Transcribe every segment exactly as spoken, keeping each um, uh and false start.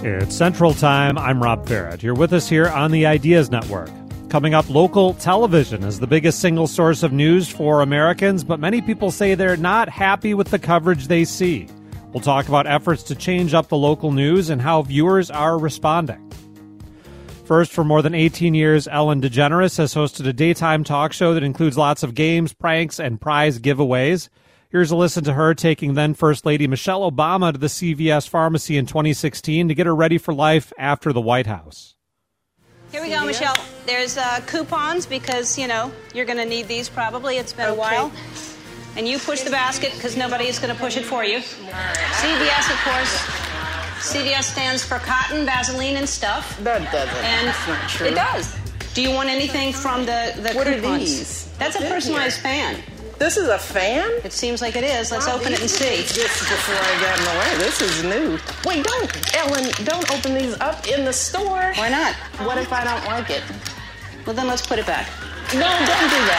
It's Central Time. I'm Rob Barrett. You're with us here on the Ideas Network. Coming up, local television is the biggest single source of news for Americans, but many people say they're not happy with the coverage they see. We'll talk about efforts to change up the local news and how viewers are responding. First, for more than eighteen years, Ellen DeGeneres has hosted a daytime talk show that includes lots of games, pranks, and prize giveaways. Here's a listen to her taking then First Lady Michelle Obama to the C V S pharmacy in twenty sixteen to get her ready for life after the White House. Here we go, Michelle. There's uh, coupons because, you know, you're going to need these probably. It's been okay. a while. And you push the basket because nobody is going to push it for you. C V S, of course. C V S stands for cotton, Vaseline, and stuff. That doesn't. And That's not true. It does. Do you want anything from the, the what coupons? What are these? That's a personalized fan. This is a fan? It seems like it is. Let's wow, open it and see. Just before I got in the way. This is new. Wait, don't, Ellen, don't open these up in the store. Why not? What if I don't like it? Well, then let's put it back. No, don't do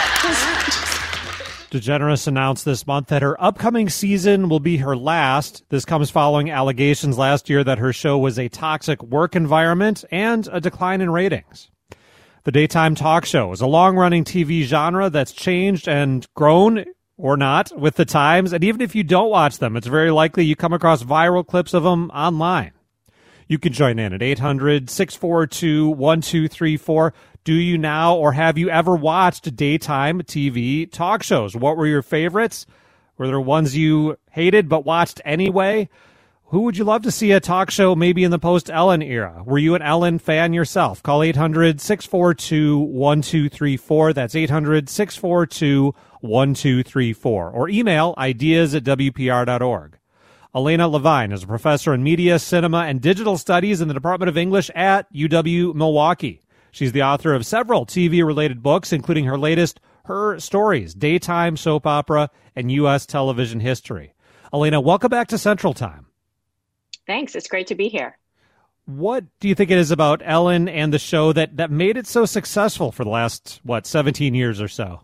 that. DeGeneres announced this month that her upcoming season will be her last. This comes following allegations last year that her show was a toxic work environment and a decline in ratings. The daytime talk show is a long-running T V genre that's changed and grown, or not, with the times. And even if you don't watch them, it's very likely you come across viral clips of them online. You can join in at eight hundred, six four two, one two three four. Do you now or have you ever watched daytime T V talk shows? What were your favorites? Were there ones you hated but watched anyway? Who would you love to see a talk show maybe in the post-Ellen era? Were you an Ellen fan yourself? Call eight hundred, six four two, one two three four. That's eight hundred, six four two, one two three four. Or email ideas at w p r dot org. Elena Levine is a professor in media, cinema, and digital studies in the Department of English at U W-Milwaukee. She's the author of several T V-related books, including her latest, Her Stories, Daytime Soap Opera and U S Television History. Elena, welcome back to Central Time. Thanks. It's great to be here. What do you think it is about Ellen and the show that, that made it so successful for the last, what, seventeen years or so?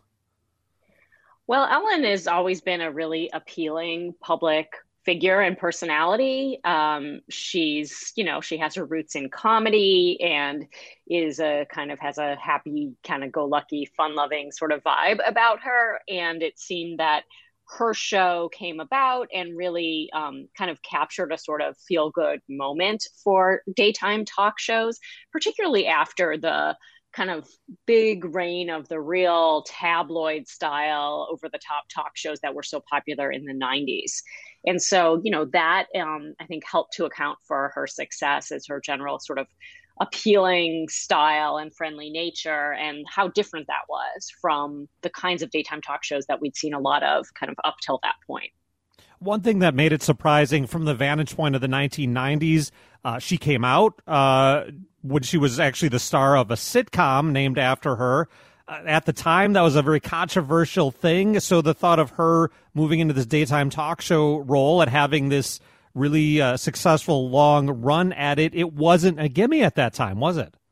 Well, Ellen has always been a really appealing public figure and personality. Um, she's, you know, she has her roots in comedy and is a kind of has a happy, kind of go lucky, fun loving sort of vibe about her. And it seemed that her show came about and really um, kind of captured a sort of feel-good moment for daytime talk shows, particularly after the kind of big reign of the real tabloid style over-the-top talk shows that were so popular in the nineties. And so, you know, that um, I think helped to account for her success as her general sort of appealing style and friendly nature, and how different that was from the kinds of daytime talk shows that we'd seen a lot of kind of up till that point. One thing that made it surprising from the vantage point of the nineteen nineties, uh, she came out uh, when she was actually the star of a sitcom named after her. Uh, at the time, that was a very controversial thing. So the thought of her moving into this daytime talk show role and having this really uh, successful long run at it, it wasn't a gimme at that time, was it?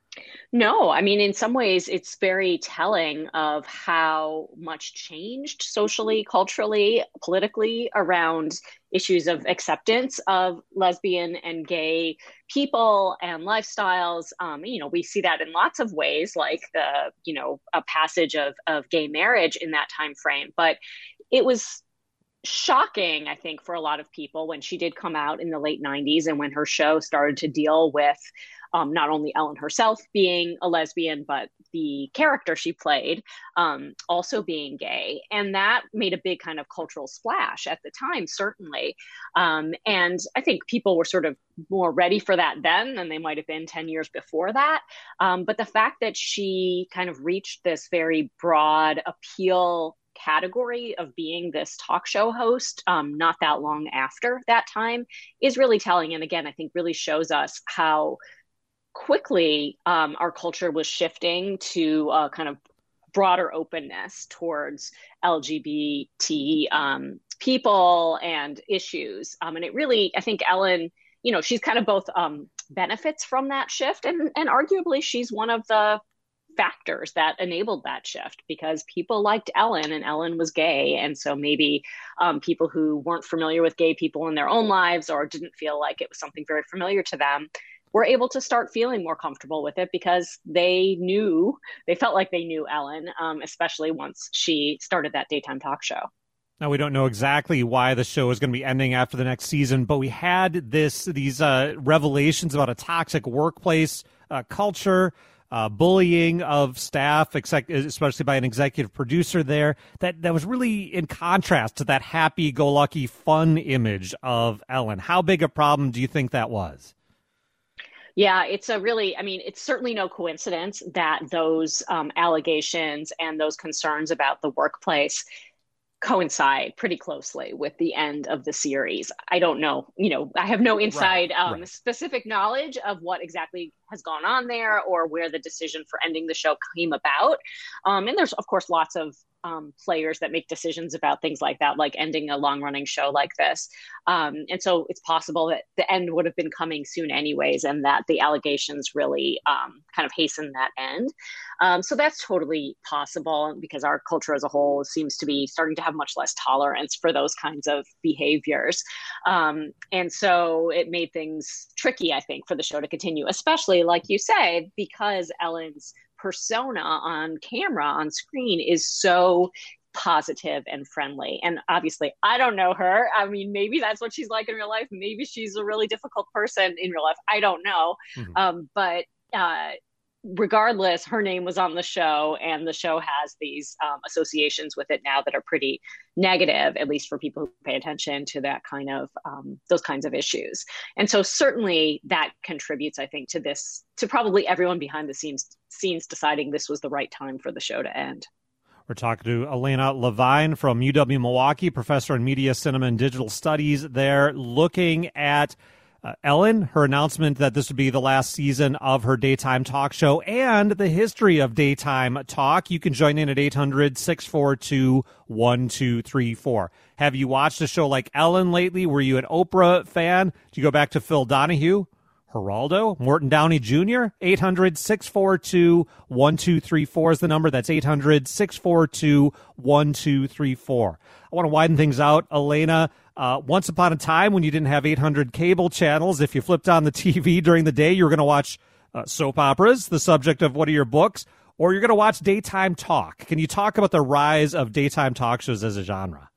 No, I mean, in some ways, it's very telling of how much changed socially, culturally, politically around issues of acceptance of lesbian and gay people and lifestyles. Um, you know, we see that in lots of ways, like the, you know, a passage of, of gay marriage in that time frame. But it was shocking, I think, for a lot of people when she did come out in the late nineties and when her show started to deal with um, not only Ellen herself being a lesbian, but the character she played um, also being gay. And that made a big kind of cultural splash at the time, certainly. Um, and I think people were sort of more ready for that then than they might have been ten years before that. Um, but the fact that she kind of reached this very broad appeal category of being this talk show host um, not that long after that time is really telling. And again, I think really shows us how quickly um, our culture was shifting to a kind of broader openness towards L G B T um, people and issues. Um, and it really, I think Ellen, you know, she's kind of both um, benefits from that shift and, and arguably she's one of the factors that enabled that shift, because people liked Ellen and Ellen was gay. And so maybe um, people who weren't familiar with gay people in their own lives or didn't feel like it was something very familiar to them were able to start feeling more comfortable with it because they knew, they felt like they knew Ellen, um, especially once she started that daytime talk show. Now, we don't know exactly why the show is going to be ending after the next season, but we had this these uh, revelations about a toxic workplace uh, culture, uh, bullying of staff, exec- especially by an executive producer there, that, that was really in contrast to that happy-go-lucky fun image of Ellen. How big a problem do you think that was? Yeah, it's a really, I mean, it's certainly no coincidence that those um, allegations and those concerns about the workplace coincide pretty closely with the end of the series. I don't know, you know, I have no inside right, um, right. specific knowledge of what exactly has gone on there or where the decision for ending the show came about. Um, and there's, of course, lots of um, players that make decisions about things like that, like ending a long-running show like this. Um, and so it's possible that the end would have been coming soon anyways, and that the allegations really um, kind of hasten that end. Um, so that's totally possible, because our culture as a whole seems to be starting to have much less tolerance for those kinds of behaviors. Um, and so it made things tricky, I think, for the show to continue, especially, like you say, because Ellen's persona on camera, on screen, is so positive and friendly. And obviously, I don't know her. I mean, maybe that's what she's like in real life. Maybe she's a really difficult person in real life. I don't know. Mm-hmm. Um, but uh, regardless, her name was on the show, and the show has these um, associations with it now that are pretty negative, at least for people who pay attention to that kind of um, those kinds of issues. And so certainly that contributes, I think, to this, to probably everyone behind the scenes scenes deciding this was the right time for the show to end. We're talking to Elena Levine from U W Milwaukee, professor in media, cinema, and digital studies there, looking at Uh, Ellen, her announcement that this would be the last season of her daytime talk show, and the history of daytime talk. You can join in at eight hundred, six four two, one two three four. Have you watched a show like Ellen lately? Were you an Oprah fan? Do you go back to Phil Donahue, Geraldo, Morton Downey Junior? eight hundred, six four two, one two three four is the number. That's eight hundred, six four two, one two three four. I want to widen things out, Elena. Uh, once upon a time, when you didn't have eight hundred cable channels, if you flipped on the T V during the day, you were going to watch uh, soap operas, the subject of one of your books, or you're going to watch daytime talk. Can you talk about the rise of daytime talk shows as a genre?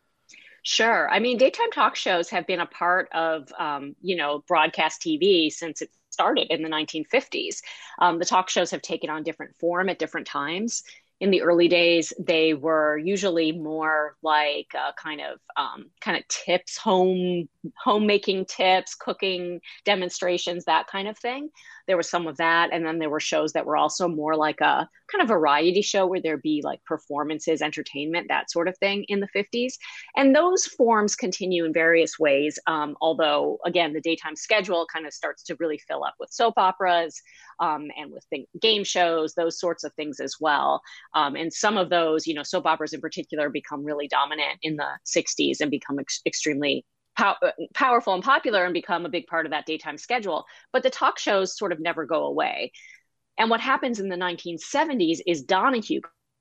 Sure. I mean, daytime talk shows have been a part of, um, you know, broadcast T V since it started in the nineteen fifties. Um, the talk shows have taken on different form at different times. In the early days, they were usually more like uh, kind of um, kind of tips, home homemaking tips, cooking demonstrations, that kind of thing. There was some of that. And then there were shows that were also more like a kind of variety show where there'd be like performances, entertainment, that sort of thing in the fifties. And those forms continue in various ways. Um, although, again, the daytime schedule kind of starts to really fill up with soap operas um, and with th- game shows, those sorts of things as well. Um, and some of those, you know, soap operas in particular become really dominant in the sixties and become ex- extremely Pow- powerful and popular and become a big part of that daytime schedule. But the talk shows sort of never go away. And what happens in the nineteen seventies is Donahue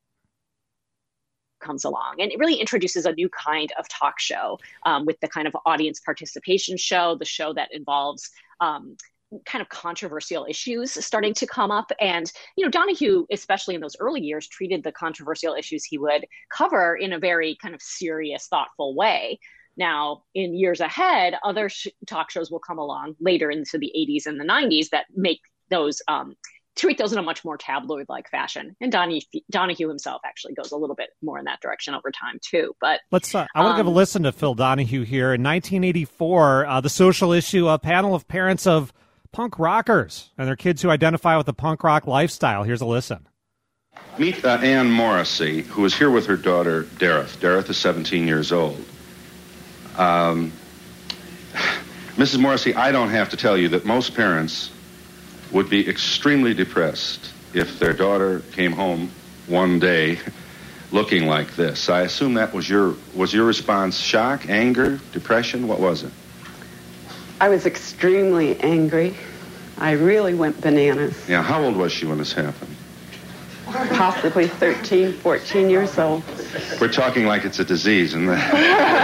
comes along, and it really introduces a new kind of talk show um, with the kind of audience participation show, the show that involves um, kind of controversial issues starting to come up. And, you know, Donahue, especially in those early years, treated the controversial issues he would cover in a very kind of serious, thoughtful way. Now, in years ahead, other sh- talk shows will come along later into the eighties and the nineties that make those, um, treat those in a much more tabloid-like fashion. And Donahue, Donahue himself actually goes a little bit more in that direction over time, too. But let's. Uh, I want to um, give a listen to Phil Donahue here. In nineteen eighty-four, uh, the social issue, a panel of parents of punk rockers and their kids who identify with the punk rock lifestyle. Here's a listen. Meet uh, Ann Morrissey, who is here with her daughter, Dareth. Dareth is seventeen years old. Um, Missus Morrissey, I don't have to tell you that most parents would be extremely depressed if their daughter came home one day looking like this. I assume that was your was your response shock, anger, depression? What was it? I was extremely angry. I really went bananas. Yeah, how old was she when this happened? possibly thirteen, fourteen years old. We're talking like it's a disease, isn't it? uh,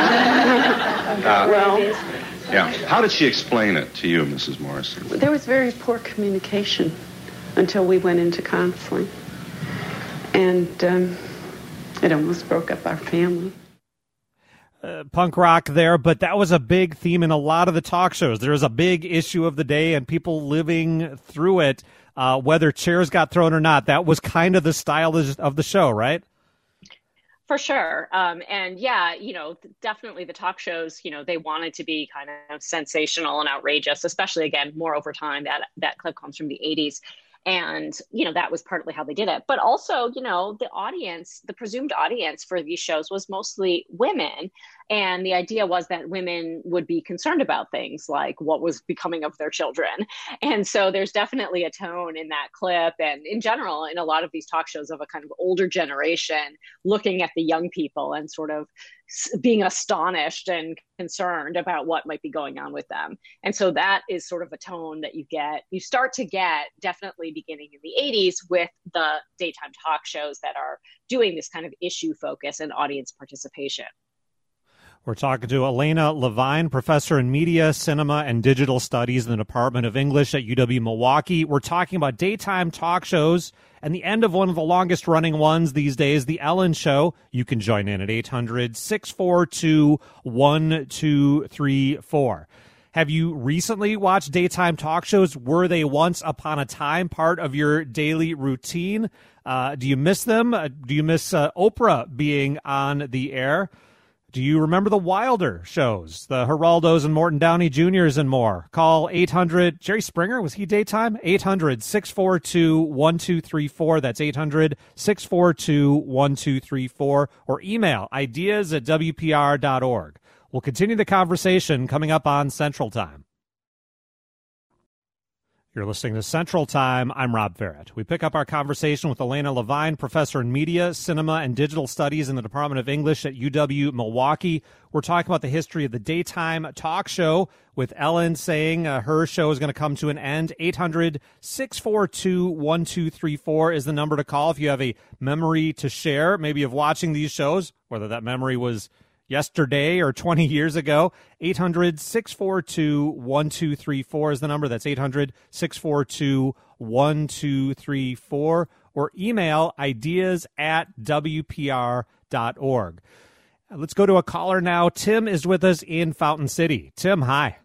well, yeah. How did she explain it to you, Missus Morrissey? There was very poor communication until we went into counseling. And um, it almost broke up our family. Uh, punk rock there, but that was a big theme in a lot of the talk shows. There was a big issue of the day and people living through it, uh, whether chairs got thrown or not. That was kind of the style of the show, right? For sure. Um, and yeah, you know, definitely the talk shows, you know, they wanted to be kind of sensational and outrageous, especially, again, more over time. That, that clip comes from the eighties. And, you know, that was partly how they did it. But also, you know, the audience, the presumed audience for these shows was mostly women. And the idea was that women would be concerned about things like what was becoming of their children. And so there's definitely a tone in that clip and in general in a lot of these talk shows of a kind of older generation looking at the young people and sort of being astonished and concerned about what might be going on with them. And so that is sort of a tone that you get, you start to get definitely beginning in the eighties with the daytime talk shows that are doing this kind of issue focus and audience participation. We're talking to Elena Levine, professor in media, cinema, and digital studies in the Department of English at U W-Milwaukee. We're talking about daytime talk shows and the end of one of the longest running ones these days, The Ellen Show. You can join in at eight hundred, six four two, one two three four. Have you recently watched daytime talk shows? Were they once upon a time part of your daily routine? Uh, do you miss them? Uh, do you miss uh, Oprah being on the air? Do you remember the Wilder shows, the Geraldos and Morton Downey Juniors and more? Call eight hundred. Jerry Springer, was he daytime? eight hundred, six four two, one two three four. That's eight hundred, six four two, one two three four. Or email ideas at W P R dot org. We'll continue the conversation coming up on Central Time. You're listening to Central Time. I'm Rob Farrett. We pick up our conversation with Elena Levine, professor in media, cinema, and digital studies in the Department of English at U W-Milwaukee. We're talking about the history of the daytime talk show, with Ellen saying uh, her show is going to come to an end. eight hundred, six four two, one two three four is the number to call if you have a memory to share, maybe of watching these shows, whether that memory was yesterday or twenty years ago. eight hundred, six four two, one two three four is the number. That's eight hundred, six four two, one two three four. Or email ideas at W P R dot org. Let's go to a caller now. Tim is with us in Fountain City. Tim, hi.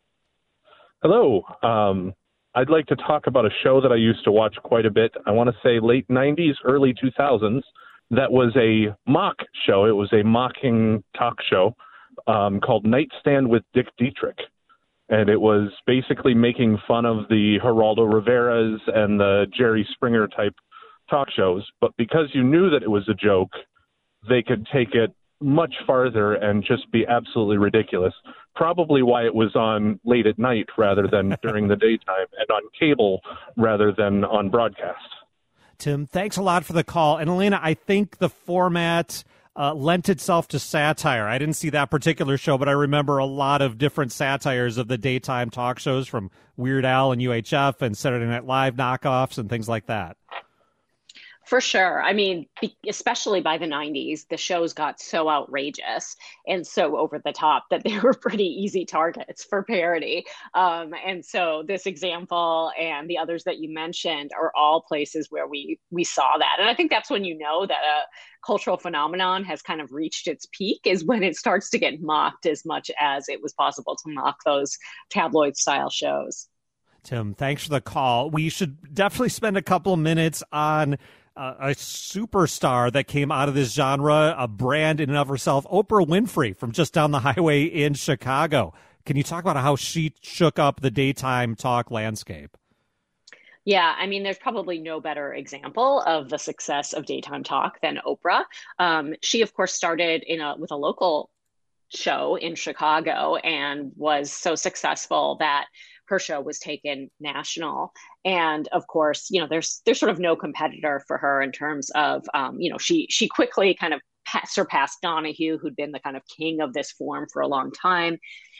Hello. Um, I'd like to talk about a show that I used to watch quite a bit. I want to say late nineties, early two thousands. That was a mock show. It was a mocking talk show um, called Nightstand with Dick Dietrich. And it was basically making fun of the Geraldo Riveras and the Jerry Springer type talk shows. But because you knew that it was a joke, they could take it much farther and just be absolutely ridiculous. Probably why it was on late at night rather than during the daytime, and on cable rather than on broadcast. Tim, thanks a lot for the call. And Elena, I think the format uh, lent itself to satire. I didn't see that particular show, but I remember a lot of different satires of the daytime talk shows from Weird Al and U H F and Saturday Night Live knockoffs and things like that. For sure. I mean, especially by the nineties, the shows got so outrageous and so over the top that they were pretty easy targets for parody. Um, and so this example and the others that you mentioned are all places where we we saw that. And I think that's when you know that a cultural phenomenon has kind of reached its peak, is when it starts to get mocked as much as it was possible to mock those tabloid style shows. Tim, thanks for the call. We should definitely spend a couple of minutes on Uh, a superstar that came out of this genre, a brand in and of herself, Oprah Winfrey, from just down the highway in Chicago. Can you talk about how she shook up the daytime talk landscape? Yeah, I mean, there's probably no better example of the success of daytime talk than Oprah. Um, she, of course, started in a with a local show in Chicago and was so successful that her show was taken national. And of course, you know, there's there's sort of no competitor for her in terms of, um, you know, she she quickly kind of surpassed Donahue, who'd been the kind of king of this form for a long time.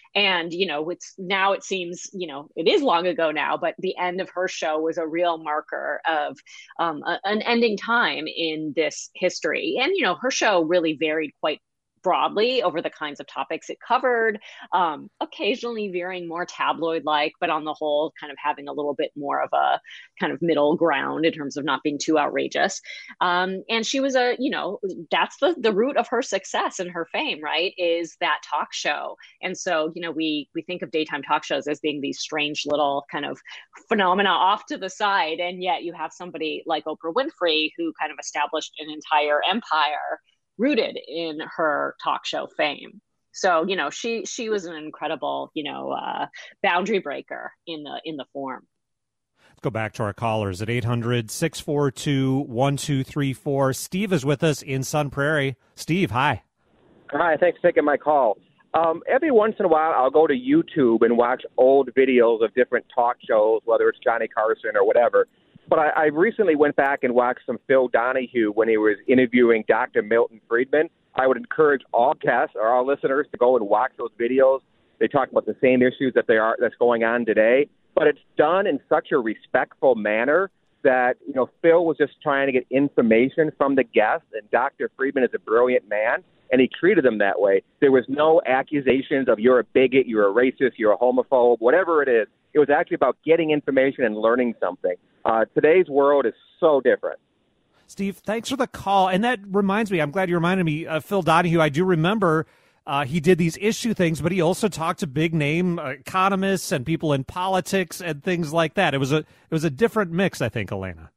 And, you know, it's now it seems, you know, it is long ago now, but the end of her show was a real marker of um, a, an ending time in this history. And, you know, her show really varied quite broadly over the kinds of topics it covered, um, occasionally veering more tabloid-like, but on the whole, kind of having a little bit more of a kind of middle ground in terms of not being too outrageous. Um, and she was a, you know, that's the the root of her success and her fame, right? Is that talk show. And so, you know, we we think of daytime talk shows as being these strange little kind of phenomena off to the side, and yet you have somebody like Oprah Winfrey who kind of established an entire empire rooted in her talk show fame. So, you know, she she was an incredible, you know, uh, boundary breaker in the in the form. Let's go back to our callers at eight hundred, six four two, one two three four. Steve is with us in Sun Prairie. Steve, hi. Hi, thanks for taking my call. Um, every once in a while, I'll go to YouTube and watch old videos of different talk shows, whether it's Johnny Carson or whatever. But I, I recently went back and watched some Phil Donahue when he was interviewing Doctor Milton Friedman. I would encourage all guests or all listeners to go and watch those videos. They talk about the same issues that they are that's going on today, but it's done in such a respectful manner that, you know, Phil was just trying to get information from the guests, and Doctor Friedman is a brilliant man, and he treated them that way. There was no accusations of you're a bigot, you're a racist, you're a homophobe, whatever it is. It was actually about getting information and learning something. Uh, today's world is so different. Steve, thanks for the call. And that reminds me, I'm glad you reminded me, uh, Phil Donahue, I do remember uh, he did these issue things, but he also talked to big name uh, economists and people in politics and things like that. It was a it was a different mix, I think, Elena.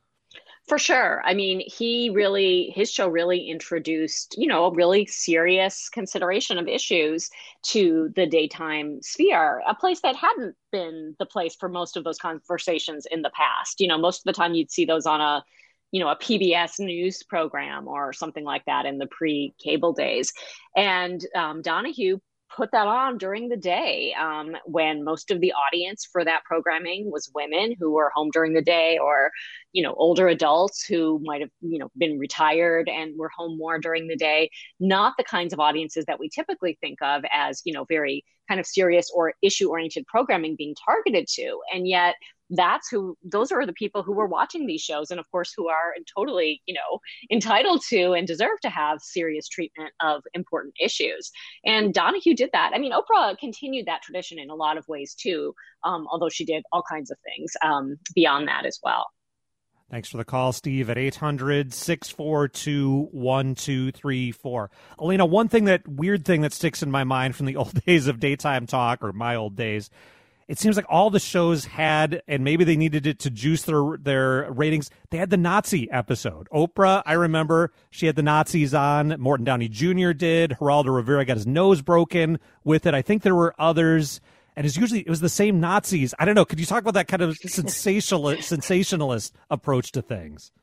For sure. I mean, he really, his show really introduced, you know, a really serious consideration of issues to the daytime sphere, a place that hadn't been the place for most of those conversations in the past. You know, most of the time you'd see those on a, you know, a P B S news program or something like that in the pre-cable days. And um, Donahue put that on during the day um, when most of the audience for that programming was women who were home during the day, or, you know, older adults who might have, you know, been retired and were home more during the day, not the kinds of audiences that we typically think of as, you know, very kind of serious or issue-oriented programming being targeted to. And yet that's who, those are the people who were watching these shows, and of course who are totally, you know, entitled to and deserve to have serious treatment of important issues. And Donahue did that. I mean, Oprah continued that tradition in a lot of ways too, um, although she did all kinds of things um, beyond that as well. Thanks for the call, Steve, at eight hundred, six four two, one two three four. Elena, one thing that weird thing that sticks in my mind from the old days of daytime talk, or my old days, it seems like all the shows had, and maybe they needed it to juice their their ratings, they had the Nazi episode. Oprah, I remember, she had the Nazis on. Morton Downey Junior did. Geraldo Rivera got his nose broken with it. I think there were others. And it's usually, it was the same Nazis. I don't know. Could you talk about that kind of sensationalist, sensationalist approach to things?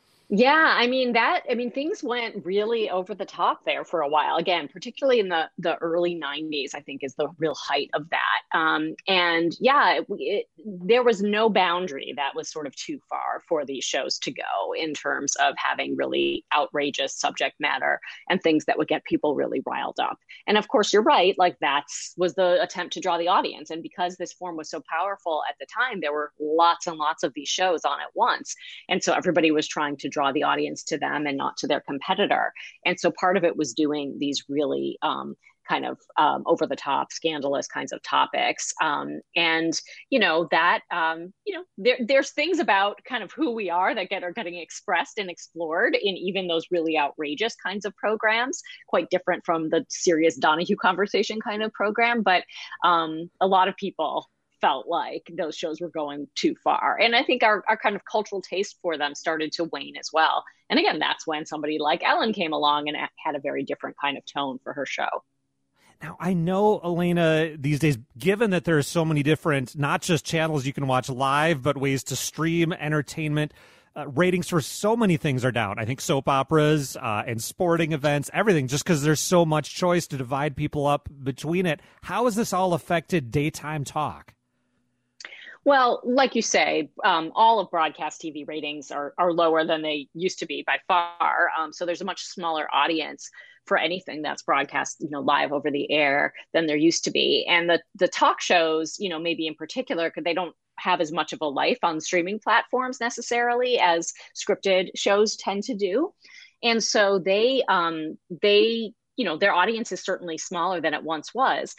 Yeah, I mean, that, I mean, things went really over the top there for a while. Again, particularly in the, the early nineties, I think is the real height of that. Um, and yeah, it, it, there was no boundary that was sort of too far for these shows to go in terms of having really outrageous subject matter and things that would get people really riled up. And of course, you're right, like that's was the attempt to draw the audience. And because this form was so powerful at the time, there were lots and lots of these shows on at once. And so everybody was trying to draw the audience to them and not to their competitor. And so part of it was doing these really um, kind of um, over the top, scandalous kinds of topics. Um, and, you know, that, um, you know, there, there's things about kind of who we are that get are getting expressed and explored in even those really outrageous kinds of programs, quite different from the serious Donahue conversation kind of program. But um, a lot of people felt like those shows were going too far. And I think our, our kind of cultural taste for them started to wane as well. And again, that's when somebody like Ellen came along and had a very different kind of tone for her show. Now, I know, Elena, these days, given that there are so many different, not just channels you can watch live, but ways to stream entertainment, uh, ratings for so many things are down. I think soap operas uh, and sporting events, everything, just because there's so much choice to divide people up between it. How has this all affected daytime talk? Well, like you say, um, all of broadcast T V ratings are, are lower than they used to be by far. Um, so there's a much smaller audience for anything that's broadcast, you know, live over the air than there used to be. And the the talk shows, you know, maybe in particular, because they don't have as much of a life on streaming platforms necessarily as scripted shows tend to do. And so they um, they, you know, their audience is certainly smaller than it once was.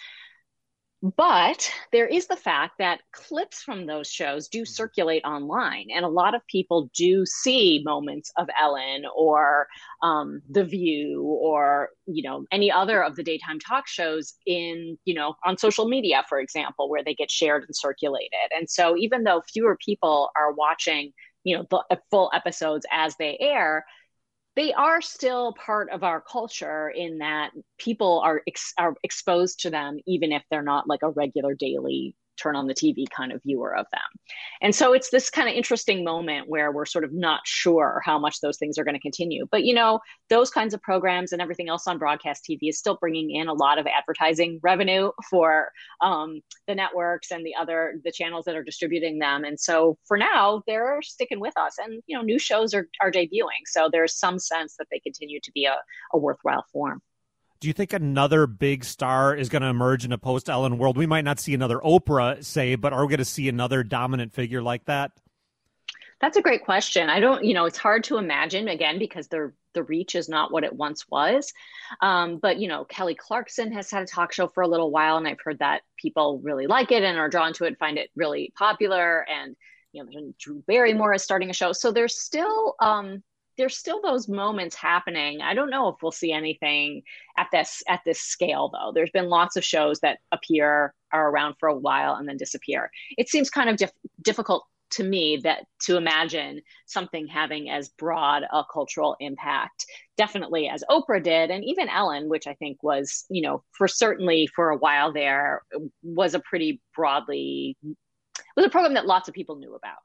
But there is the fact that clips from those shows do circulate online, and a lot of people do see moments of Ellen or um, The View or, you know, any other of the daytime talk shows in, you know, on social media, for example, where they get shared and circulated. And so even though fewer people are watching, you know, the full episodes as they air, they are still part of our culture in that people are ex- are exposed to them, even if they're not like a regular daily turn on the T V kind of viewer of them. And so it's this kind of interesting moment where we're sort of not sure how much those things are going to continue. But, you know, those kinds of programs and everything else on broadcast T V is still bringing in a lot of advertising revenue for um, the networks and the other, the channels that are distributing them. And so for now, they're sticking with us, and, you know, new shows are, are debuting. So there's some sense that they continue to be a, a worthwhile form. Do you think another big star is going to emerge in a post-Ellen world? We might not see another Oprah, say, but are we going to see another dominant figure like that? That's a great question. I don't, you know, it's hard to imagine, again, because the the reach is not what it once was. Um, but, you know, Kelly Clarkson has had a talk show for a little while, and I've heard that people really like it and are drawn to it, find it really popular. And, you know, Drew Barrymore is starting a show. So there's still... Um, There's still those moments happening. I don't know if we'll see anything at this at this scale, though. There's been lots of shows that appear, are around for a while, and then disappear. It seems kind of dif- difficult to me that to imagine something having as broad a cultural impact, definitely as Oprah did, and even Ellen, which I think was, you know, for certainly for a while there, was a pretty broadly, was a program that lots of people knew about.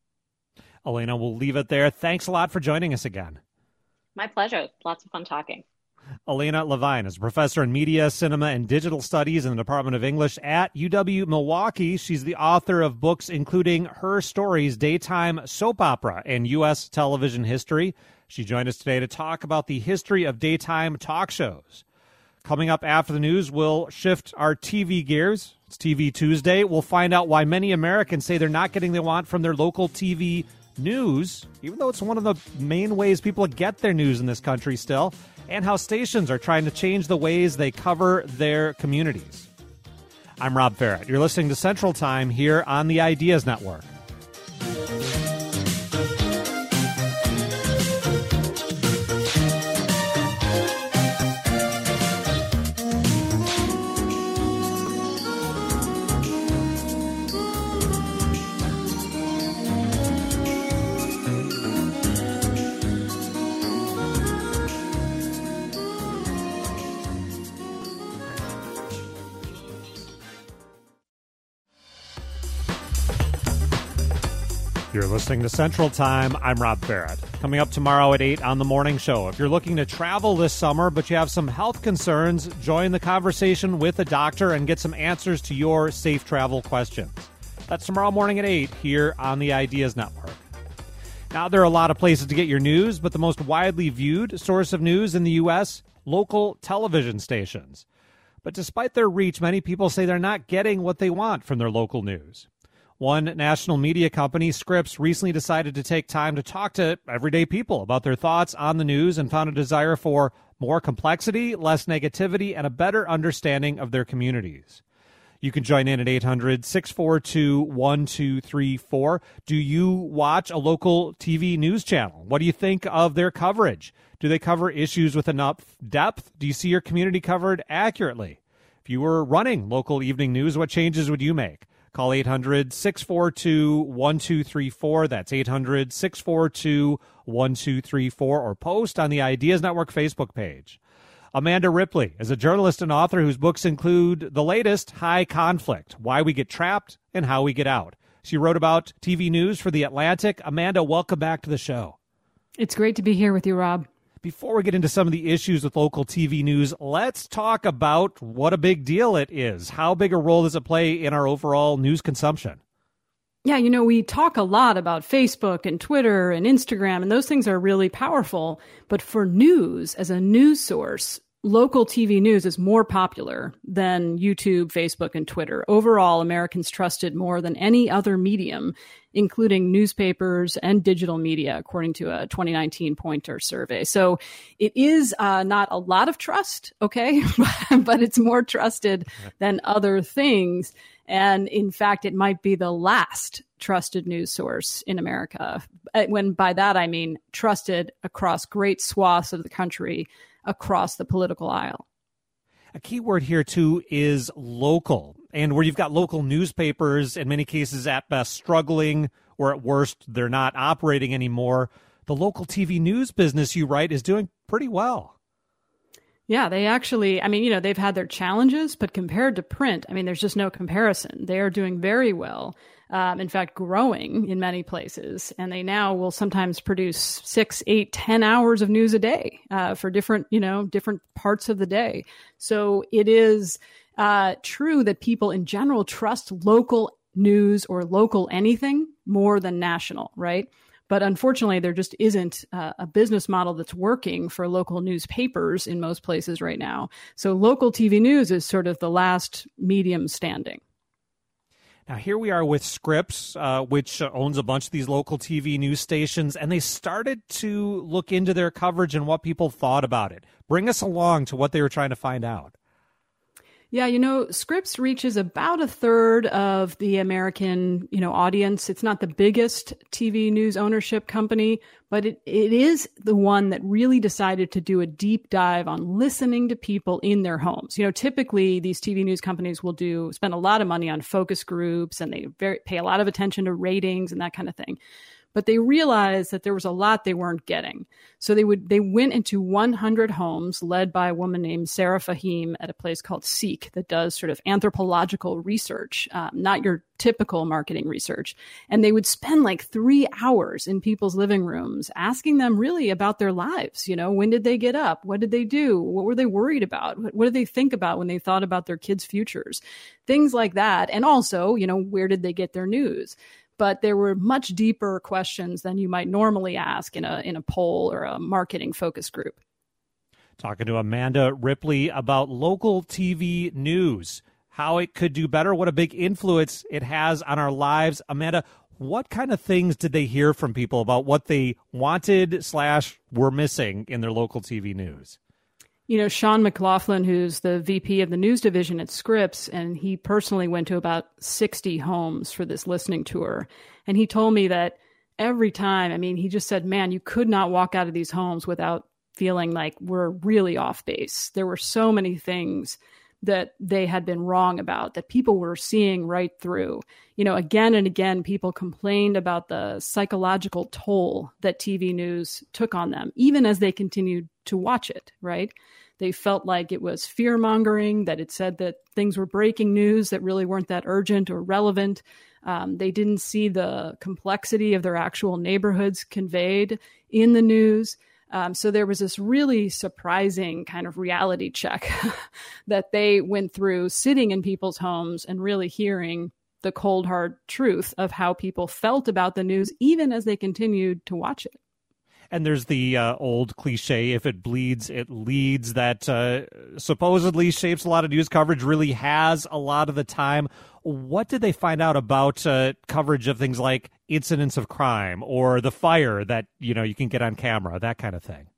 Elena, we'll leave it there. Thanks a lot for joining us again. My pleasure. Lots of fun talking. Elena Levine is a professor in media, cinema, and digital studies in the Department of English at U W-Milwaukee. She's the author of books including Her Stories, Daytime Soap Opera and U S Television History. She joined us today to talk about the history of daytime talk shows. Coming up after the news, we'll shift our T V gears. It's T V Tuesday. We'll find out why many Americans say they're not getting what they want from their local T V news, even though it's one of the main ways people get their news in this country still, and how stations are trying to change the ways they cover their communities. I'm Rob Farrett. You're listening to Central Time here on the Ideas Network. You're listening to Central Time. I'm Rob Barrett. Coming up tomorrow at eight on The Morning Show. If you're looking to travel this summer but you have some health concerns, join the conversation with a doctor and get some answers to your safe travel questions. That's tomorrow morning at eight here on the Ideas Network. Now, there are a lot of places to get your news, but the most widely viewed source of news in the U S, local television stations. But despite their reach, many people say they're not getting what they want from their local news. One national media company, Scripps, recently decided to take time to talk to everyday people about their thoughts on the news and found a desire for more complexity, less negativity, and a better understanding of their communities. You can join in at eight hundred, six four two, one two three four. Do you watch a local T V news channel? What do you think of their coverage? Do they cover issues with enough depth? Do you see your community covered accurately? If you were running local evening news, what changes would you make? Call eight hundred, six four two, one two three four. That's eight hundred, six four two, one two three four. Or post on the Ideas Network Facebook page. Amanda Ripley is a journalist and author whose books include the latest, High Conflict, Why We Get Trapped and How We Get Out. She wrote about T V news for The Atlantic. Amanda, welcome back to the show. It's great to be here with you, Rob. Before we get into some of the issues with local T V news, let's talk about what a big deal it is. How big a role does it play in our overall news consumption? Yeah, you know, we talk a lot about Facebook and Twitter and Instagram, and those things are really powerful. But for news, as a news source, local T V news is more popular than YouTube, Facebook, and Twitter. Overall, Americans trust it more than any other medium, including newspapers and digital media, according to a twenty nineteen Poynter survey. So it is uh, not a lot of trust, okay, but it's more trusted than other things. And in fact, it might be the last trusted news source in America. When by that, I mean trusted across great swaths of the country, across the political aisle. A key word here, too, is local. And where you've got local newspapers, in many cases at best struggling, or at worst, they're not operating anymore, the local T V news business, you write, is doing pretty well. Yeah, they actually, I mean, you know, they've had their challenges, but compared to print, I mean, there's just no comparison. They are doing very well. Um, in fact, growing in many places. And they now will sometimes produce six, eight, ten hours of news a day uh, for different, you know, different parts of the day. So it is uh, true that people in general trust local news or local anything more than national, right? But unfortunately, there just isn't uh, a business model that's working for local newspapers in most places right now. So local T V news is sort of the last medium standing. Now, here we are with Scripps, uh, which owns a bunch of these local T V news stations, and they started to look into their coverage and what people thought about it. Bring us along to what they were trying to find out. Yeah, you know, Scripps reaches about a third of the American, you know, audience. It's not the biggest T V news ownership company, but it, it is the one that really decided to do a deep dive on listening to people in their homes. You know, typically these T V news companies will do spend a lot of money on focus groups, and they very, pay a lot of attention to ratings and that kind of thing. But they realized that there was a lot they weren't getting. So they would they went into one hundred homes led by a woman named Sarah Fahim at a place called Seek that does sort of anthropological research, um, not your typical marketing research. And they would spend like three hours in people's living rooms asking them really about their lives. You know, when did they get up? What did they do? What were they worried about? What, what did they think about when they thought about their kids' futures? Things like that. And also, you know, where did they get their news? But there were much deeper questions than you might normally ask in a in a poll or a marketing focus group. Talking to Amanda Ripley about local T V news, how it could do better, what a big influence it has on our lives. Amanda, what kind of things did they hear from people about what they wanted slash were missing in their local T V news? You know, Sean McLaughlin, who's the V P of the news division at Scripps, and he personally went to about sixty homes for this listening tour. And he told me that every time, I mean, he just said, man, you could not walk out of these homes without feeling like we're really off base. There were so many things that they had been wrong about that people were seeing right through. You know, again and again, people complained about the psychological toll that T V news took on them, even as they continued to watch it, right? They felt like it was fear-mongering, that it said that things were breaking news that really weren't that urgent or relevant. Um, they didn't see the complexity of their actual neighborhoods conveyed in the news. Um, so there was this really surprising kind of reality check that they went through sitting in people's homes and really hearing the cold, hard truth of how people felt about the news, even as they continued to watch it. And there's the uh, old cliche, if it bleeds, it leads, that uh, supposedly shapes a lot of news coverage, really has a lot of the time. What did they find out about uh, coverage of things like incidents of crime or the fire that, you know, you can get on camera, that kind of thing?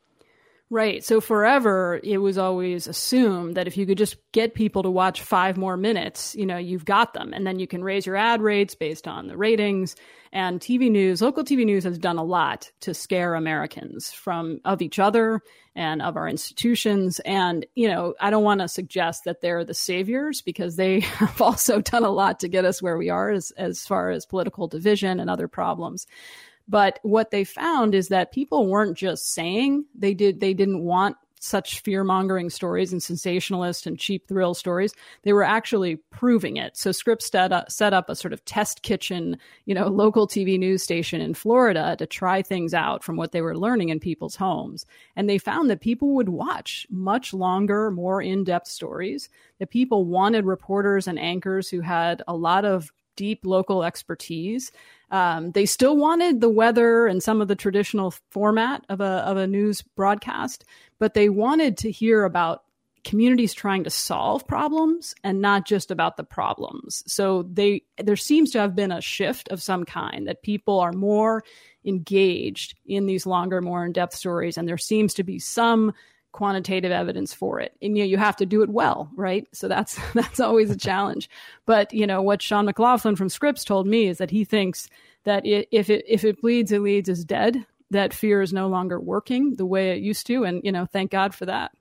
Right. So forever, it was always assumed that if you could just get people to watch five more minutes, you know, you've got them. And then you can raise your ad rates based on the ratings. And T V news, local T V news has done a lot to scare Americans from of each other and of our institutions. And, you know, I don't want to suggest that they're the saviors, because they have also done a lot to get us where we are as, as far as political division and other problems. But what they found is that people weren't just saying they did, they didn't want such fear-mongering stories and sensationalist and cheap thrill stories. They were actually proving it. So Scripps set up, set up a sort of test kitchen, you know, local T V news station in Florida to try things out from what they were learning in people's homes. And they found that people would watch much longer, more in-depth stories, that people wanted reporters and anchors who had a lot of deep local expertise. Um, they still wanted the weather and some of the traditional format of a of a news broadcast, but they wanted to hear about communities trying to solve problems and not just about the problems. So they there seems to have been a shift of some kind, that people are more engaged in these longer, more in-depth stories, and there seems to be some quantitative evidence for it. And you know, you have to do it well, right? So that's that's always a challenge. But you know, what Sean McLaughlin from Scripps told me is that he thinks that it, if it if it bleeds, it leads is dead. That fear is no longer working the way it used to, and you know, thank God for that.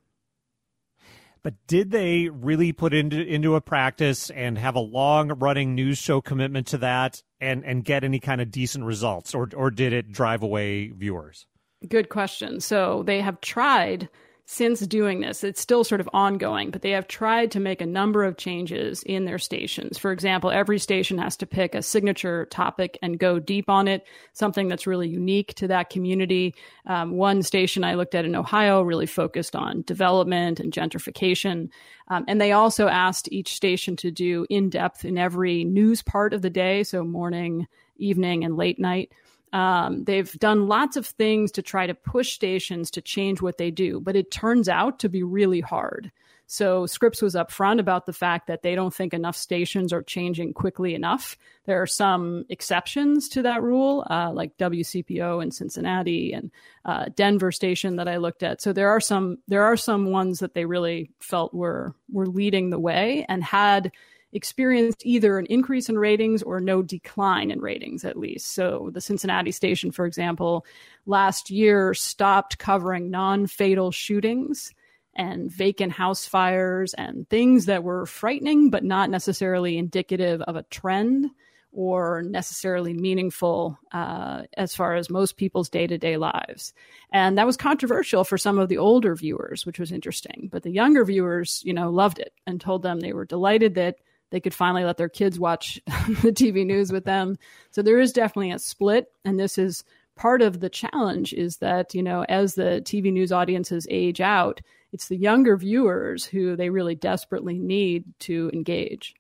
But did they really put into into a practice and have a long running news show commitment to that, and and get any kind of decent results, or or did it drive away viewers? Good question. So they have tried. Since doing this, it's still sort of ongoing, but they have tried to make a number of changes in their stations. For example, every station has to pick a signature topic and go deep on it, something that's really unique to that community. Um, one station I looked at in Ohio really focused on development and gentrification. Um, and they also asked each station to do in-depth in every news part of the day, so morning, evening, and late night. Um, they've done lots of things to try to push stations to change what they do, but it turns out to be really hard. So Scripps was upfront about the fact that they don't think enough stations are changing quickly enough. There are some exceptions to that rule, uh, like W C P O in Cincinnati and uh, Denver station that I looked at. So there are some there are some ones that they really felt were were leading the way and had experienced either an increase in ratings or no decline in ratings, at least. So the Cincinnati station, for example, last year stopped covering non-fatal shootings and vacant house fires and things that were frightening, but not necessarily indicative of a trend or necessarily meaningful uh, as far as most people's day-to-day lives. And that was controversial for some of the older viewers, which was interesting. But the younger viewers, you know, loved it and told them they were delighted that they could finally let their kids watch the T V news with them. So there is definitely a split. And this is part of the challenge, is that, you know, as the T V news audiences age out, it's the younger viewers who they really desperately need to engage.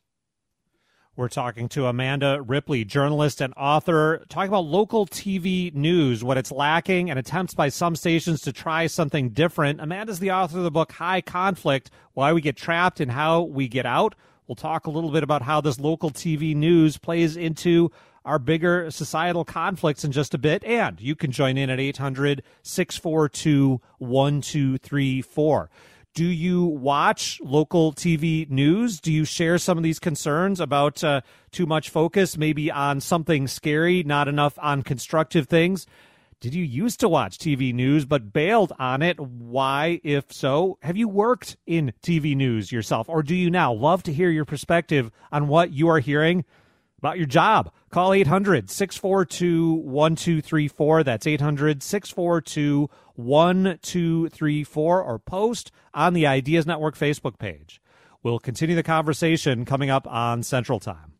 We're talking to Amanda Ripley, journalist and author, talking about local T V news, what it's lacking, and attempts by some stations to try something different. Amanda's the author of the book High Conflict, Why We Get Trapped and How We Get Out. We'll talk a little bit about how this local T V news plays into our bigger societal conflicts in just a bit. And you can join in at eight hundred, six four two, one two three four. Do you watch local T V news? Do you share some of these concerns about uh, too much focus, maybe on something scary, not enough on constructive things? Did you used to watch T V news but bailed on it? Why, if so? Have you worked in T V news yourself, or do you now? Love to hear your perspective on what you are hearing about your job. Call eight hundred, six four two, one two three four. That's eight hundred, six four two, one two three four, or post on the Ideas Network Facebook page. We'll continue the conversation coming up on Central Time.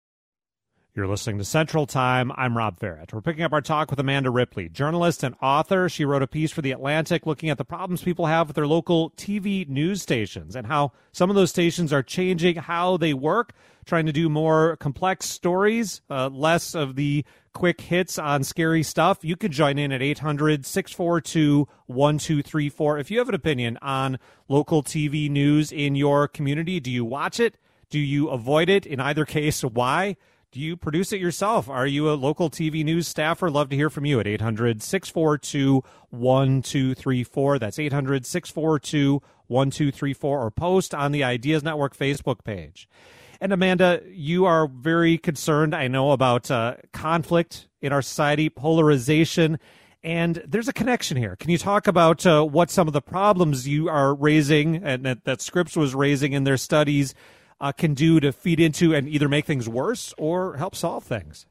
You're listening to Central Time. I'm Rob Farrett. We're picking up our talk with Amanda Ripley, journalist and author. She wrote a piece for The Atlantic looking at the problems people have with their local T V news stations and how some of those stations are changing how they work, trying to do more complex stories, uh, less of the quick hits on scary stuff. You can join in at eight hundred, six four two, one two three four. If you have an opinion on local T V news in your community, do you watch it? Do you avoid it? In either case, why? Do you produce it yourself? Are you a local T V news staffer? Love to hear from you at eight hundred, six four two, one two three four. That's eight hundred, six four two, one two three four, or post on the Ideas Network Facebook page. And Amanda, you are very concerned, I know, about uh, conflict in our society, polarization, and there's a connection here. Can you talk about uh, what some of the problems you are raising and that, that Scripps was raising in their studies Uh, can do to feed into and either make things worse or help solve things?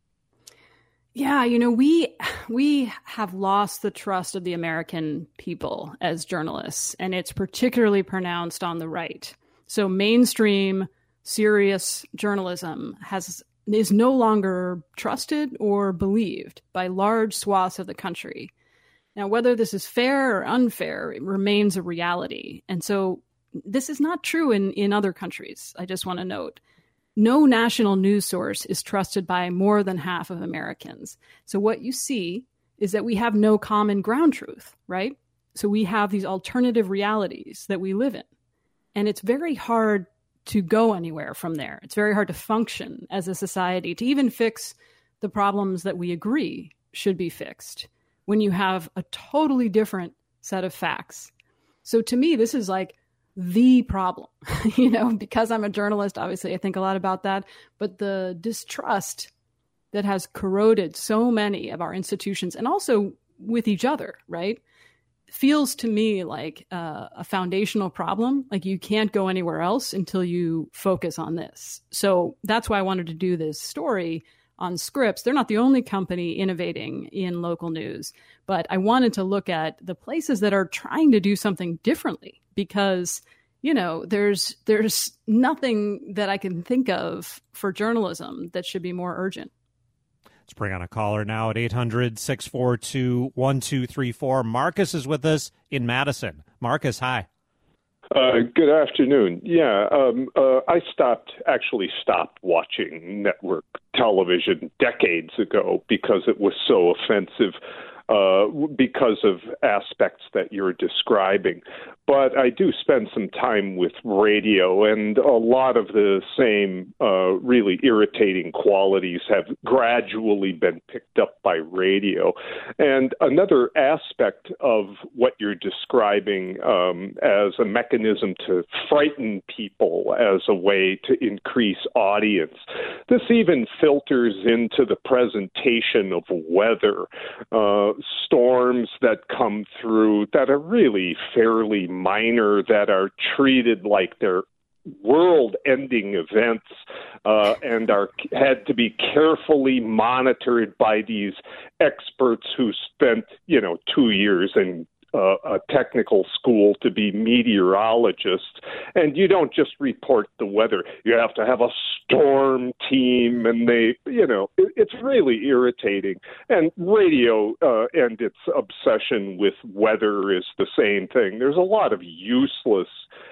Yeah, you know, we we have lost the trust of the American people as journalists, and it's particularly pronounced on the right. So mainstream, serious journalism has is no longer trusted or believed by large swaths of the country. Now, whether this is fair or unfair, it remains a reality. And so this is not true in, in other countries, I just want to note. no national news source is trusted by more than half of Americans. So what you see is that we have no common ground truth, right? So we have these alternative realities that we live in. And it's very hard to go anywhere from there. It's very hard to function as a society, to even fix the problems that we agree should be fixed when you have a totally different set of facts. So to me, this is like the problem, you know, because I'm a journalist, obviously I think a lot about that, but the distrust that has corroded so many of our institutions and also with each other, right, feels to me like uh, a foundational problem. Like you can't go anywhere else until you focus on this. So that's why I wanted to do this story on Scripps. They're not the only company innovating in local news, but I wanted to look at the places that are trying to do something differently because, you know, there's there's nothing that I can think of for journalism that should be more urgent. Let's bring on a caller now at eight hundred, six four two, one two three four. Marcus is with us in Madison. Marcus, hi. Uh, good afternoon. Yeah, um, uh, I stopped, actually stopped watching network television decades ago because it was so offensive uh, because of aspects that you're describing. But I do spend some time with radio, and a lot of the same uh, really irritating qualities have gradually been picked up by radio. And another aspect of what you're describing um, as a mechanism to frighten people as a way to increase audience, this even filters into the presentation of weather, uh, storms that come through that are really fairly minor, that are treated like they're world-ending events uh, and are had to be carefully monitored by these experts who spent, you know, two years in uh, a technical school to be meteorologists. And you don't just report the weather. You have to have a storm team, and they, you know, it, it's really irritating. And radio uh, and its obsession with weather is the same thing. There's a lot of useless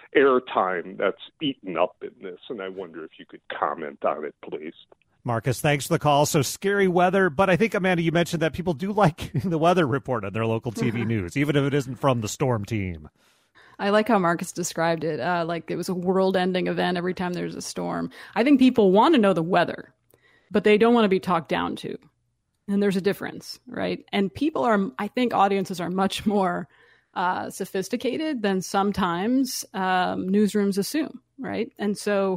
airtime that's eaten up in this, and I wonder if you could comment on it, please. Marcus, thanks for the call. So scary weather, but I think, Amanda, you mentioned that people do like the weather report on their local T V news, even if it isn't from the storm team. I like how Marcus described it, uh, like it was a world-ending event every time there's a storm. I think people want to know the weather, but they don't want to be talked down to. And there's a difference, right? And people are, I think audiences are much more uh, sophisticated than sometimes um, newsrooms assume, right? And so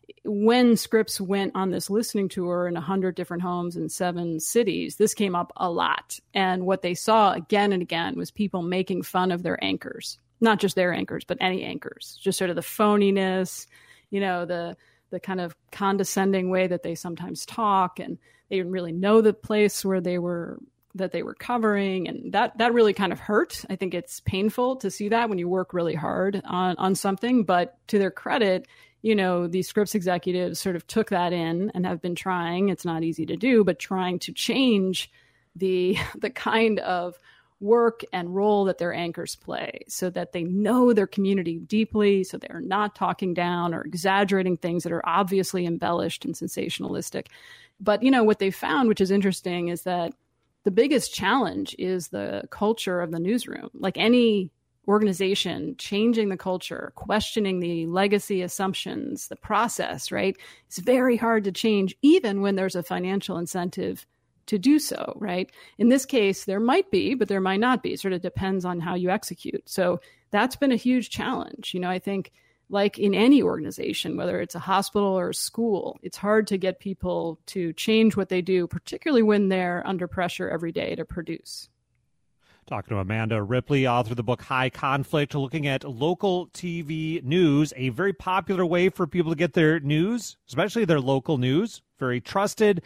when Scripps went on this listening tour in one hundred different homes in seven cities, this came up a lot. And what they saw again and again was people making fun of their anchors. Not just their anchors, but any anchors, just sort of the phoniness, you know, the the kind of condescending way that they sometimes talk, and they didn't really know the place where they were, that they were covering. And that, that really kind of hurt. I think it's painful to see that when you work really hard on, on something, but to their credit, you know, the Scripps executives sort of took that in and have been trying, it's not easy to do, but trying to change the the kind of work and role that their anchors play so that they know their community deeply, so they're not talking down or exaggerating things that are obviously embellished and sensationalistic. But, you know, what they found, which is interesting, is that the biggest challenge is the culture of the newsroom. Like any organization, changing the culture, questioning the legacy assumptions, the process, right? It's very hard to change, even when there's a financial incentive to do so, right? In this case, there might be, but there might not be. It sort of depends on how you execute. So that's been a huge challenge. You know, I think like in any organization, whether it's a hospital or a school, it's hard to get people to change what they do, particularly when they're under pressure every day to produce. Talking to Amanda Ripley, author of the book High Conflict, looking at local T V news, a very popular way for people to get their news, especially their local news, very trusted,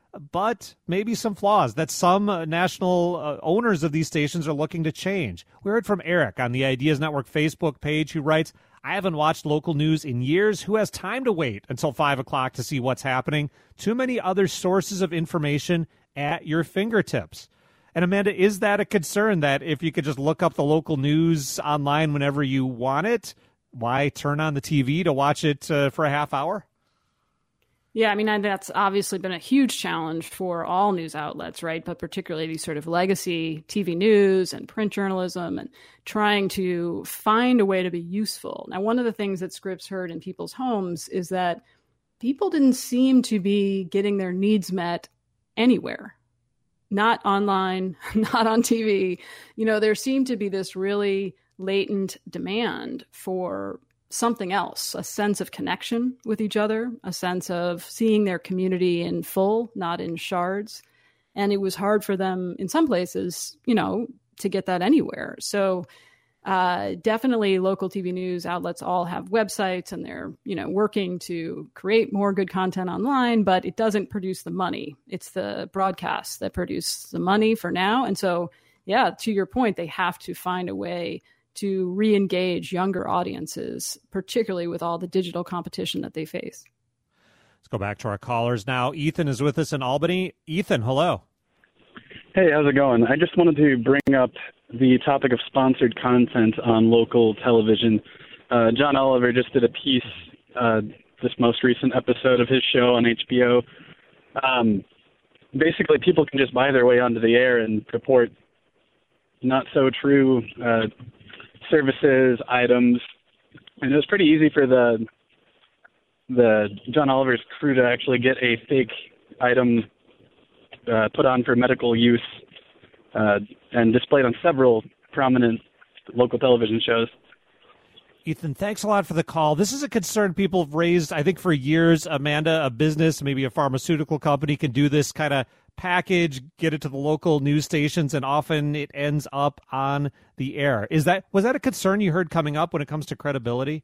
but maybe some flaws that some uh, national uh, owners of these stations are looking to change. We heard from Eric on the Ideas Network Facebook page who writes, I haven't watched local news in years. Who has time to wait until five o'clock to see what's happening? Too many other sources of information at your fingertips. And Amanda, is that a concern that if you could just look up the local news online whenever you want it, why turn on the T V to watch it uh, for a half hour? Yeah, I mean, that's obviously been a huge challenge for all news outlets, right? But particularly these sort of legacy T V news and print journalism, and trying to find a way to be useful. Now, one of the things that Scripps heard in people's homes is that people didn't seem to be getting their needs met anywhere. Not online, not on T V. You know, there seemed to be this really latent demand for something else, a sense of connection with each other, a sense of seeing their community in full, not in shards. And it was hard for them in some places, you know, to get that anywhere. So uh, definitely local T V news outlets all have websites, and they're, you know, working to create more good content online, but it doesn't produce the money. It's the broadcasts that produce the money for now. And so, yeah, to your point, they have to find a way to re-engage younger audiences, particularly with all the digital competition that they face. Let's go back to our callers now. Ethan is with us in Albany. Ethan, hello. Hey, how's it going? I just wanted to bring up the topic of sponsored content on local television. Uh, John Oliver just did a piece, uh, this most recent episode of his show on H B O. Um, basically, people can just buy their way onto the air and purport not so true uh, services, items, and it was pretty easy for the the John Oliver's crew to actually get a fake item uh, put on for medical use uh, and displayed on several prominent local television shows. Ethan, thanks a lot for the call. This is a concern people have raised, I think, for years. Amanda, a business, maybe a pharmaceutical company, can do this kind of package, get it to the local news stations, and often it ends up on the air. Is that was that a concern you heard coming up when it comes to credibility?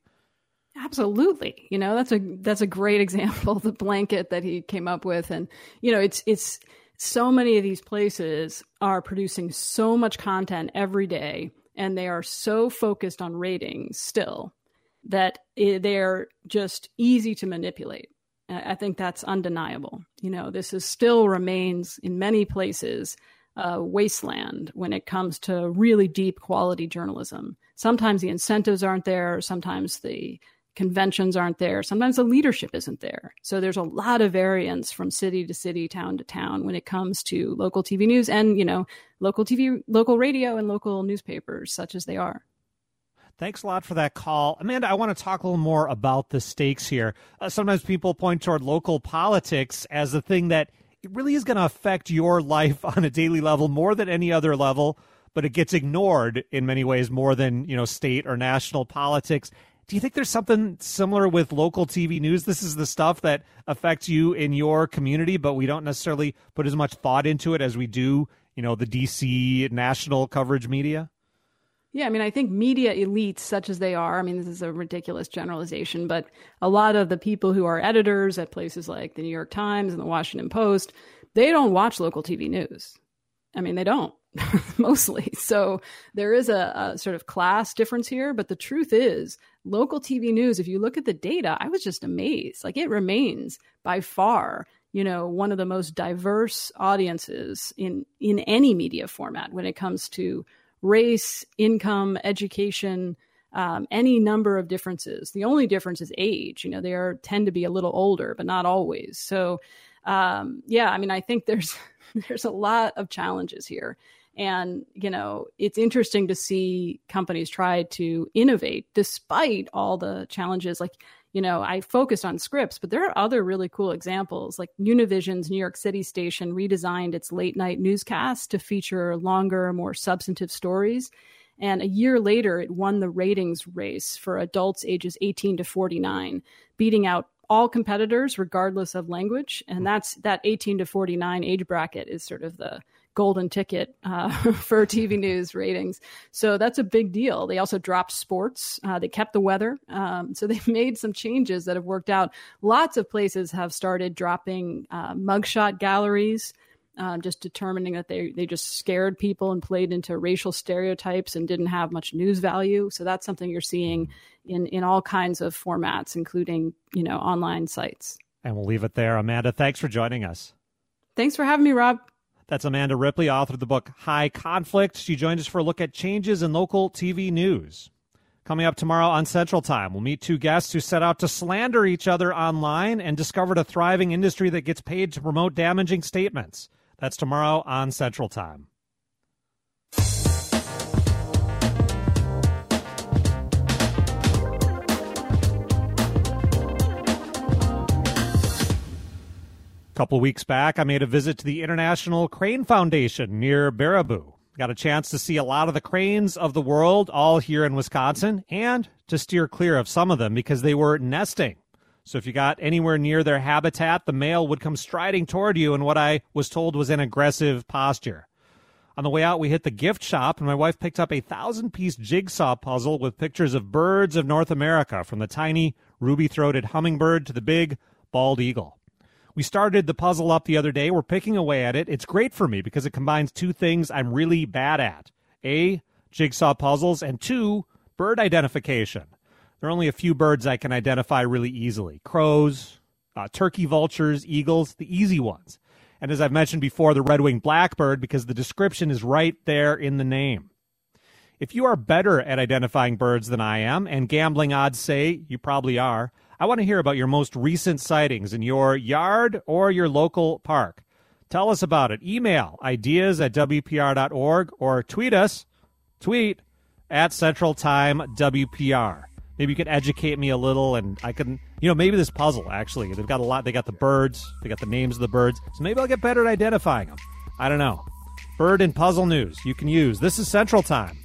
Absolutely. You know, that's a that's a great example, the blanket that he came up with. And, you know, it's it's so many of these places are producing so much content every day, and they are so focused on ratings still that they're just easy to manipulate. I think that's undeniable. You know, this is still remains in many places a wasteland when it comes to really deep quality journalism. Sometimes the incentives aren't there. Sometimes the conventions aren't there. Sometimes the leadership isn't there. So there's a lot of variance from city to city, town to town when it comes to local T V news and, you know, local T V, local radio and local newspapers, such as they are. Thanks a lot for that call. Amanda, I want to talk a little more about the stakes here. Uh, sometimes people point toward local politics as the thing that it really is going to affect your life on a daily level more than any other level, but it gets ignored in many ways more than, you know, state or national politics. Do you think there's something similar with local T V news? This is the stuff that affects you in your community, but we don't necessarily put as much thought into it as we do, you know, the D C national coverage media? Yeah, I mean, I think media elites, such as they are, I mean, this is a ridiculous generalization, but a lot of the people who are editors at places like the New York Times and the Washington Post, they don't watch local T V news. I mean, they don't, mostly. So there is a, a sort of class difference here. But the truth is, local T V news, if you look at the data, I was just amazed. Like, it remains by far, you know, one of the most diverse audiences in, in any media format when it comes to race, income, education, um, any number of differences. The only difference is age. You know, they are tend to be a little older, but not always. So, um, yeah, I mean, I think there's there's a lot of challenges here. And, you know, it's interesting to see companies try to innovate despite all the challenges. Like, you know, I focused on Scripps, but there are other really cool examples. Like Univision's New York City station redesigned its late night newscast to feature longer, more substantive stories. And a year later, it won the ratings race for adults ages eighteen to forty-nine, beating out all competitors regardless of language. And that's that eighteen to forty-nine age bracket is sort of the golden ticket uh, for T V news ratings. So that's a big deal. They also dropped sports. Uh, they kept the weather. Um, so they've made some changes that have worked out. Lots of places have started dropping uh, mugshot galleries, um, just determining that they, they just scared people and played into racial stereotypes and didn't have much news value. So that's something you're seeing in, in all kinds of formats, including, you know, online sites. And we'll leave it there. Amanda, thanks for joining us. Thanks for having me, Rob. That's Amanda Ripley, author of the book High Conflict. She joined us for a look at changes in local T V news. Coming up tomorrow on Central Time, we'll meet two guests who set out to slander each other online and discovered a thriving industry that gets paid to promote damaging statements. That's tomorrow on Central Time. A couple of weeks back, I made a visit to the International Crane Foundation near Baraboo. Got a chance to see a lot of the cranes of the world, all here in Wisconsin, and to steer clear of some of them because they were nesting. So if you got anywhere near their habitat, the male would come striding toward you in what I was told was an aggressive posture. On the way out, we hit the gift shop, and my wife picked up a thousand-piece jigsaw puzzle with pictures of birds of North America, from the tiny ruby-throated hummingbird to the big bald eagle. We started the puzzle up the other day. We're picking away at it. It's great for me because it combines two things I'm really bad at. A, jigsaw puzzles, and two, bird identification. There are only a few birds I can identify really easily. Crows, uh, turkey vultures, eagles, the easy ones. And as I've mentioned before, the red-winged blackbird, because the description is right there in the name. If you are better at identifying birds than I am, and gambling odds say you probably are, I want to hear about your most recent sightings in your yard or your local park. Tell us about it. Email ideas at W P R dot org or tweet us, tweet at Central Time W P R. Maybe you could educate me a little, and I can, you know, maybe this puzzle, actually. They've got a lot. They got the birds. They got the names of the birds. So maybe I'll get better at identifying them. I don't know. Bird and puzzle news you can use. This is Central Time.